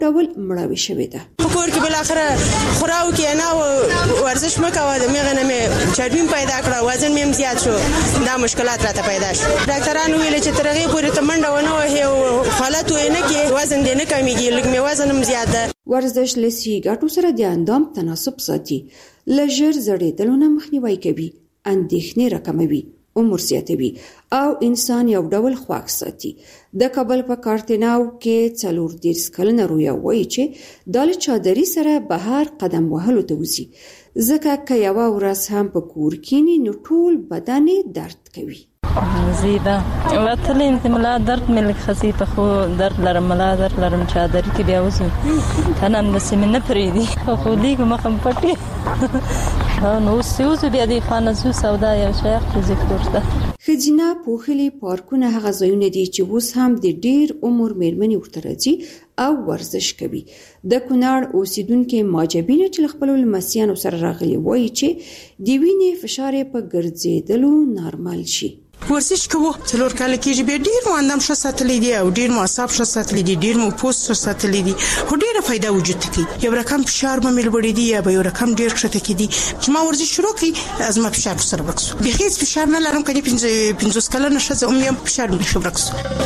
ډول مړاوي شوې ده. کور کې بل اخر خوراو کې نه ورزش مکوه د میغه نه چربیم پیدا کړه وزن مې زیات شو دا مشکلات راته پیدا شو. ډاکټرانو ویل چې ترغه پورې تمنډه ونه وه حالت وینه کې وزن دې نه کمیږي لږ مې وزن هم زیات ده. ورزش لسی ګټو سره د اندام تناسب ساتي، لژر زړېدلونه مخنیوي کوي، اندېښنې راکموي، عمر زیاتوي او انسان یو ډول خواږ ساتي. د کابل په کارتناو کې 40 کلنه رویا وایي چې د چادري سره بهر قدم وهلو ته وځي، ځکه که یوه ورځ هم په کور کینی نو ټول بدن درد کوي. زیده وتلیم ته ملا درد ملک خسیته خو درد لرم ملا درد لرم چادر کې بیا وځو تنن بس من پریدي خو لیګ مخم پټي نو سوز بیا دی خانزو سودا یو شیخ ذکر ده. خزینه پوخلی پارکونه هغه ځایونه دي چې اوس هم د ډیر عمر میرمنې ورته راځي او ورزش کوي. د کونړ اوسیدونکو ماجبینه چې خپل لمسیانو سره راغلي وایي چې د وینې فشار په ګرځېدلو نارمل شي. ورزش کوو 4 کال کېږي به ډیر مو اندام ښه ساتلې دي او ډیر مو اعصاب ښه ساتلې دي، ډیر مو پوست ښه ساتلې دي، خو ډیره فائدہ وجود ته کوي. یو رقم فشار به مل وړي دي یا به یو رقم ډیر ښه ته دي چې ما ورزش شروع کړی از ما فشار سره وکړو به هیڅ فشار نه لرم کړي 15 کال نه ښه زه هم فشار مې ښه وکړو.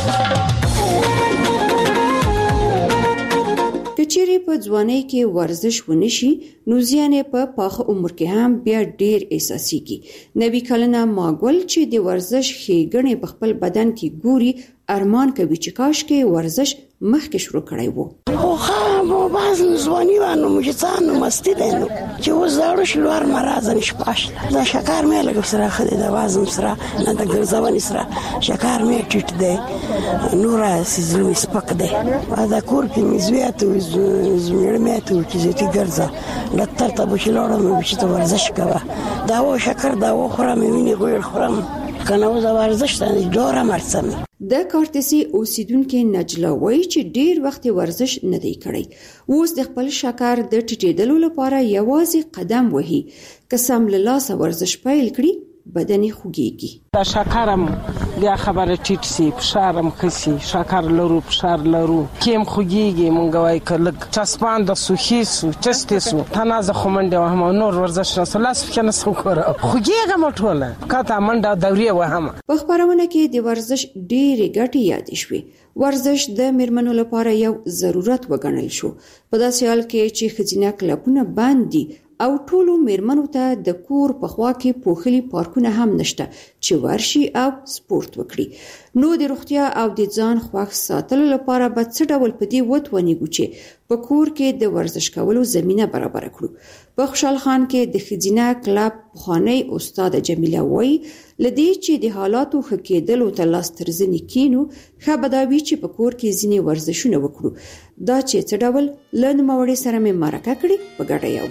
کچېری په ځوانۍ کې ورزش ونشي نو زیان په پاخه عمر کې هم بیا ډیر احساسيږي. نبی کلنه ماګول چې د ورزش ښېګڼې په خپل بدن کې ګوري ارمان کوي چې کاش کې ورزش مخکې شروع کړی وو. خو بعض ځواني وانه مجسانو مستی دینو چې وزاړو شلوار مرز نشپاش دا شکر مې لګ سره خدي د وازم سره نه د ګرځونی سره شکر مې ټټ دی نور سيزلو سپک دی دا کور کې مزویاتو زمړماتو چې زیاتې ګرځا لټر ته بشلوړم چې ته ورزش کوه دا و شکر دا و خورم ویني ګویر خورم کنه و ورزش ته جوړه مرسم. د کارتسي اوسیدونکو نجلا وایي چې ډیر وخت ورزش نه دی کړی، اوس د خپل شکر د ټیټېدلو لپاره یوازې قدم وهي. که سم له لاسه ورزش پیل کړي بدن خوږیږي. دا شکرم بیا خبره ټیټ سي فشارم خسي شکر لرو فشار لرو کیم خوږیږي مونږ وای کله چسپان د سوخي سو چسته سو تنازه خومنده وهم نور ورزش نه سلاس کنه سو کور خوږیږي مټوله کاته منډه دوري وهم. په خبرونه کې د ورزش ډېرې ګټې یاد شوې. ورزش د میرمنو لپاره یو ضرورت وګڼل شو په داسې حال کې چې ښځینه کلبونه بند دي او ټولو میرمنو ته د کور په خوا کې پوخلي پارکونه هم نشته چې ورشي او سپورت وکړي. نو د روغتیا او د ځان خوښ ساتلو لپاره به څه ډول په دې وتونیږو چې په کور کې د ورزش کولو زمينه برابر کړو. په خوشحال خان کې د ښځینه کلب پخوانی استاد جمیله وایي لدې چې د حالاتو ښه کېدلو ته لاس تر زنې کینو ښه به دا وي چې په کور کې ځینې ورزشونه وکړو. دا چې څه ډول له نوموړي سره مې مرکه کړې په ګډه یو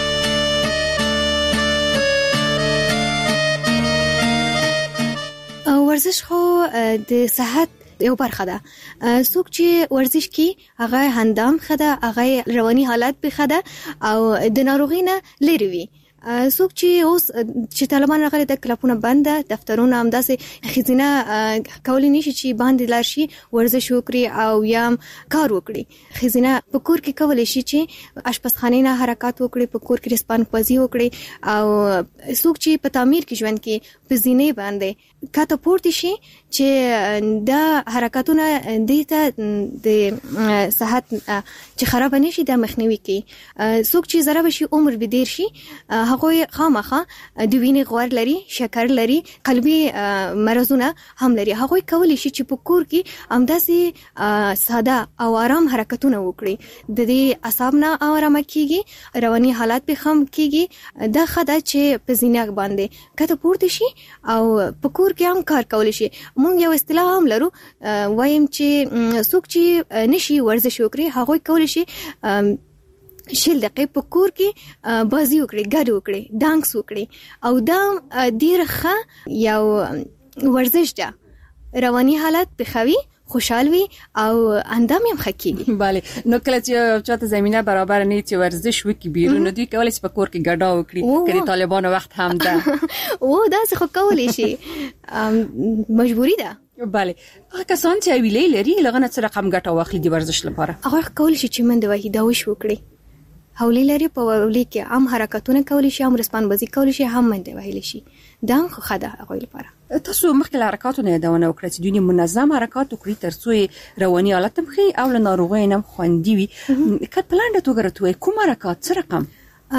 ورزش خو د صحت یو برخه ده. څوک چې ورزش کوي هغه اندام خده هغه رواني حالت به خده او د ناروغۍ نه لري وي. څوک چې اوس چې طالبان راغلي د کلپونه بنده دفترونه هم داسې خزینه کولی نشي چې باندې لار شي ورزش وکړي او یا کار وکړي. خزینه په کور کې کولی شي چې اشپزخانه نه حرکت وکړي، په کور کې رسپان پزی وکړي او څوک چې په تعمیر کې ژوند کې په زینې باندې کاته پورته شي چې دا حرکتونه دیته د صحت چې خراب نشي د مخنیوي کوي. څوک چې ضرب شي عمر به ډیر شي هغه خامخه د وینې غوړ لري، شکر لري، قلبي مرزونه هم لري. هغه کولی شي چې په کور کې همداسې ساده او آرام حرکتونه وکړي. د دې اعصاب نه آرام کیږي، رواني حالات به خام کیږي. دا خدای چې په زینه باندې کته پورته شي او په کور کې هم کار کولی شي. مونږ یو اصطلاح هم لرو وایم چې څوک چې نشي ورزش وکړي هغه کولی شي شل دقیقې په کور کې بازی وکړي، ګډ وکړي، ډانس وکړي او دا ډیر ښه یو ورزش ده. رواني حالت بخوي، خوشحال وي او اندام هم ښه کیږي. bale نو کله چې چاته زمينه برابر نه چې ورزش وکړي بیرون دوی کولای شي په کور کې ګډا وکړي کله طالبانو وخت هم ده او دا څه کولی شي مجبوری ده بله هغه کسان چې ویلې لري لغنه څه رقم ګټه واخلي د ورزش لپاره؟ هغه کول شي چې منډه وهي دا وش وکړي. حولې لري په ولې کې عام حرکتونه کولی شي، هم رسپان بازی کولی شي، هم منډه وهلی شي. دا خو خده هغه لپاره. تاسو مخکې حرکاتونه یادونه وکړه چې دوی منظم حرکات وکړي ترڅو رواني حالت هم ښه او له ناروغۍ نه خوندي وي. که پلان د توګه راټوي کوم حرکات څه رقم؟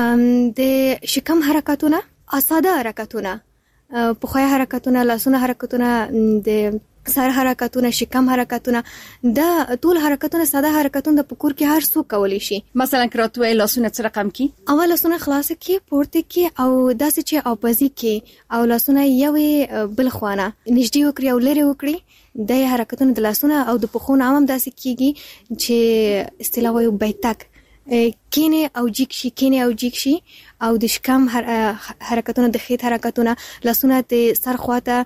د شکم حرکتونه، ساده حرکتونه، پخوای حرکتونه، لاسونه حرکتونه، د سر حرکتونه، شکم حرکتونه، دا ټول حرکتونه ساده حرکتونه د پکور کې هر څوک کولی شي. مثلا کراتوی لاسونه څه رقم کی؟ اول لاسونه خلاص کی، پورته کی او داسې چې اوپازي کی او لاسونه یو بل خوانه نږدې وکړي او لري وکړي. د حرکتونه د لاسونه او د پخونه هم داسې کیږي چې اصطلاح وایو بیتک، کینه او جیک شي، کینه او جیک شي. او د شکم حرکتونه، د خېټ حرکتونه، لاسونه د سر خواته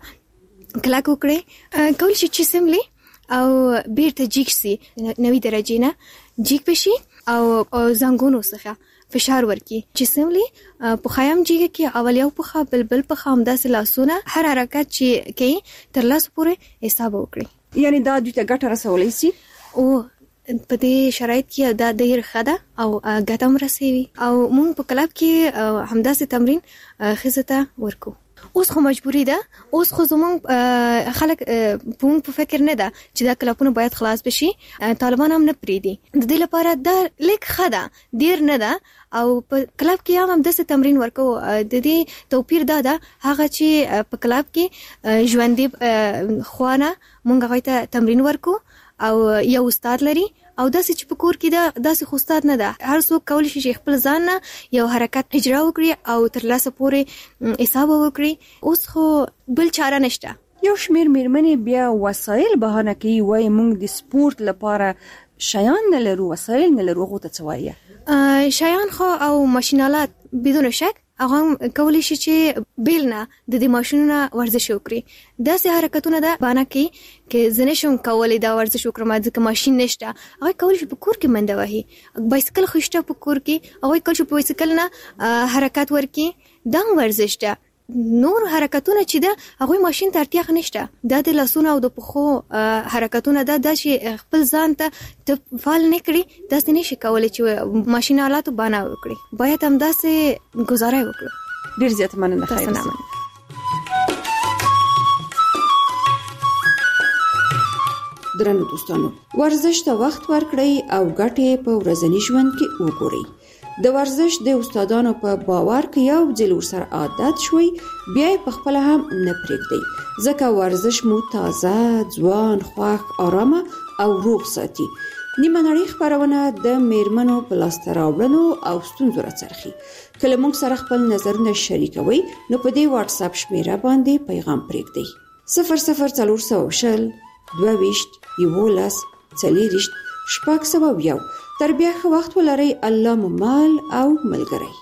کلک وکړي، کول شي چې سملی او بیرته جیک شي 90 درجه نه جیک بشي او زنګونو څخه فشار ورکی چې سملی په خیام جیګه کې اول یو په بلبل په خام داسې لاسونه هر حرکت چې کوي تر لاس پورې حساب وکړي. یعنی دا دوی ته ګټه رسولای شي او په دې شرایط کې دا ډیر ښه ده او ګټه هم رسوي. او موږ په کلب کې همداسې تمرین خزته ورکو. اوس خو مجبوری ده، اوس خو زمونږ خلک په فکر نه ده چې دا کلبونه باید خلاص بشي. طالبان هم نه پریدي. د دې لپاره دا لیک ښه ده، ډیر نه ده. او په کلب کې هم داسې تمرین ورکو. د دې توپیر دا ده هغه چې په کلب کې ژوندې خوانه مونږ هغه ته تمرین ورکو او یو استاد لري، او داسې چې په کور کې دا داسې خو استاد نه ده. هر څوک کولی شي چې خپل ځان نه یو حرکت اجرا وکړي او تر لاسه پورې حساب وکړي. اوس خو بل چاره نشته. یو شمیر میرمنې بیا وسایل بهانه کوي، وایي موږ د سپورت لپاره شیان نه لرو، وسایل نه لرو. هغه ته څه وایي؟ شیان خو او ماشینالات بدون شک هغه کولی شي چې بیل نه د دې ماشینونو ورزش وکړي. داسې حرکتونه ده بانه کې زنه شم کولی دا ورزش وکړم ځکه ماشین نشته. هغه کولی شي په کور کې منډه وهي، بایسکل خوشته په کور کې هغه کولی شي په بایسکل نه حرکت ورکړي. دا ورزش ده. نور حرکتونه چې ده هغه ماشین ته اړتیا نشته. دا د لاسونو او د پخو حرکتونه ده چې خپل ځان ته فعال نه کړي. داسې نشي کولی چې ماشین آلاتو بانه وکړي. باید هم داسې گزاره وکړو. ډیر زیات مننه. خیر درنو دوستانو، ورزش ته وخت ورکړئ او ګټې په ورځني ژوند کې وګورئ. د ورزش د استادانو په باور کې یو ځل ورسره عادت شوي بیا یې په خپل هم نه پرېږدئ، ځکه ورزش مو تازه، ځوان، خوښ، آرامه او روغ ساتي. نیمه نړۍ خپرونه د میرمنو په لاسته راوړنو او ستونزو راڅرخي. کله موږ سره خپل نظرونه شریکوي نو په دې واتس اپ شمیره باندې پیغام پرېږدئ: 00440 22 11 40 601. تر بیا ښه وخت ولرئ. الله مو مال او ملګری.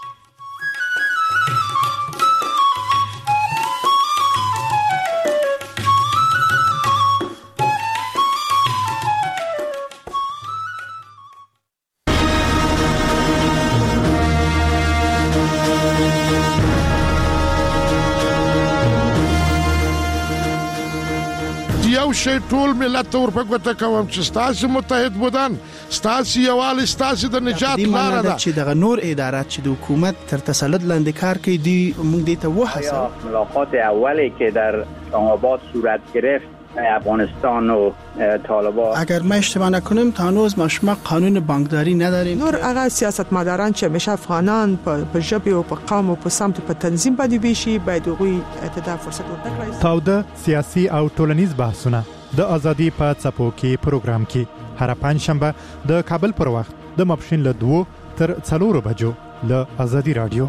یو شی ټول ملت ور په ګوته کوم چې ستاسو متحد بودن، ستاسو یوال، ستاسو د نجات لاره ده. چې دغه نور ادارات چې د حکومت تر تسلط لاندې کار کوي دی موږ دې ته وحسه. ملاقات اولی که در اسلام‌آباد صورت گرفت افغانستان و طالبان، اگر ما اشتباه نکنم تا هنوز ما قانون بانکداری نداریم. نور هغه سیاستمداران چې همیشه افغانان په ژبه او په قوم او په سمت په تنظیم باندې بشي باید هغوی ته فرصت ورکړي. تاوده سیاسي او ټولنیز بحثونه د ازادي په څپو کې پروګرام کې هر پنځشنبه د کابل پر وخت د ماپښین له 2 تر 4 بجو له ازادي رادیو.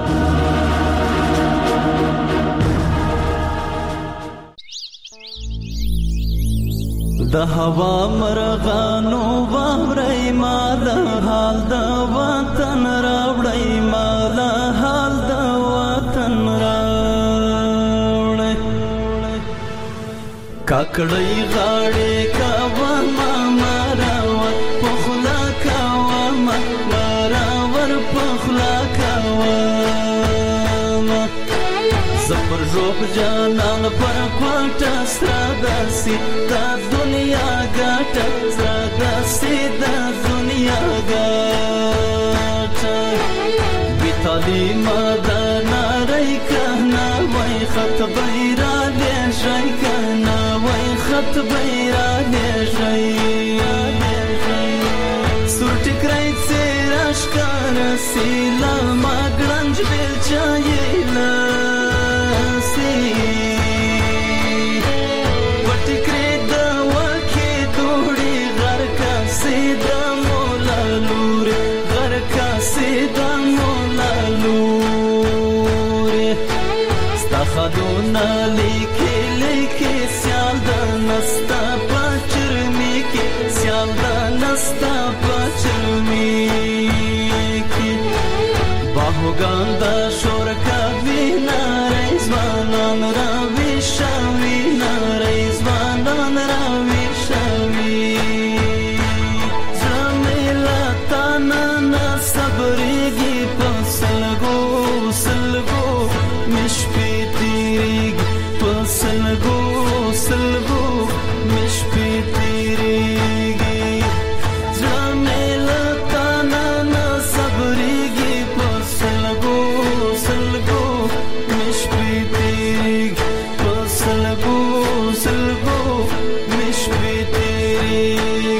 د هوا مرغانو وامرای ما د حال د وطن راوړی، ما د حال د وطن راوړی. کاکړی غاړې کاوه ما مراور پخلا کاوه ما مراور پخلا کاوه ما زپر جو روح جانان پر کوټه سره داسې د دنیا ګټه سره داسې د دنیا ګټه بې تعلیمه د نړۍ کنه وای خط بیره لیږئ کنه وای خط بیره لیږئ سور ټکری څېره ښکاره سي له ما ګړنج بیلچه یې لاسي په ټکرې د وکې دوړې غر کاسې د مولا لورې غر کاسې د مولا لورې ستا خدونه لیکې لیکې سیال د نستا په چرمې کې سیال د نستا په چرمې کې باهوګان د شور کوي نارې ځوانان راوي شوي نارې ځوانان راوي شوي زړه مې له تا نه صبرېږي په سلګو سلګو مې شپې تېرېږي په سلګو سلګو مې شپې تېرېږي زړه مې له تا نه صبرېږي په سلګو سلګو مې شپې تېرېږي په سلګو سلګو مې شپې تېرېږي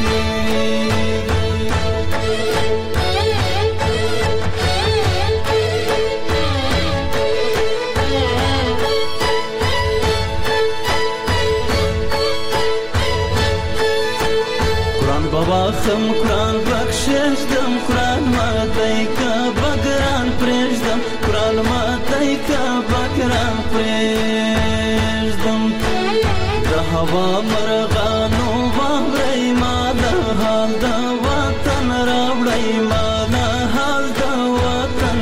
خم قرآن بخششدم قرآن ماتی که بگران پریشدم قرآن ماتی که بگران پریشدم ده هوا مرغانو باوری ما ده حال ده وطن راوڑی ما ده حال ده وطن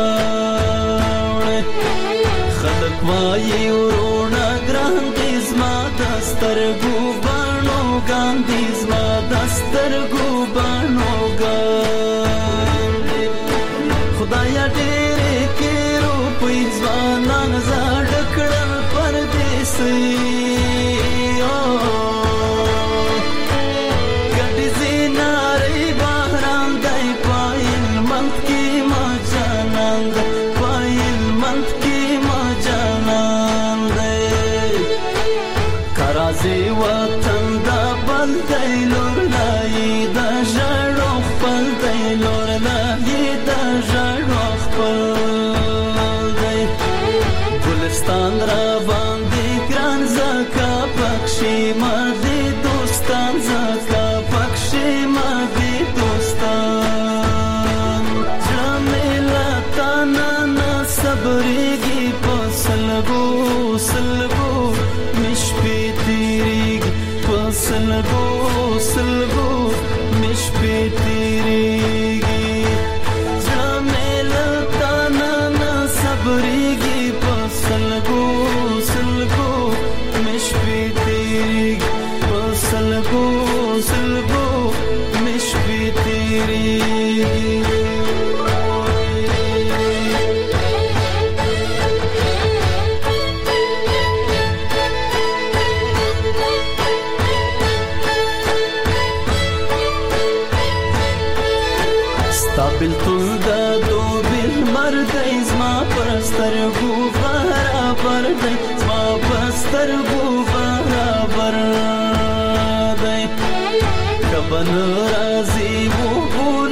راوڑی خلق وائی ورونا گران دیز ما دسترگو بانو گاندیز ما دسترگو بانو گاندی خدایا ډېرې کې روپۍ ځوانان زاړه کړل پردیسۍ ګډې زینارې بهران دی په هلمند کې ما جانان دی په هلمند کې ما جانان دی کرازې وطن دا بل دی لور لایې د ژړو خپل دی لور لایې د ژړو خپل دی ګلستان را باندې ګران زکه پکښې ما دې دوستان زکه پکښې ما دې دوستان زړه مې له تا نه صبرېږي په سلګو سلګو مې شپې تېرېږي په سلګو سلګو مې شپې تېرېږي زړه مې له تا نه صبرېږي په سلګو سلګو مې شپې تېرېږي په سلګو سلګو مې شپې تېرېږي بلتون د دوبل مردی زما پرسترګو برابر دی زما پرسترګو برابر دی کبن راځي وو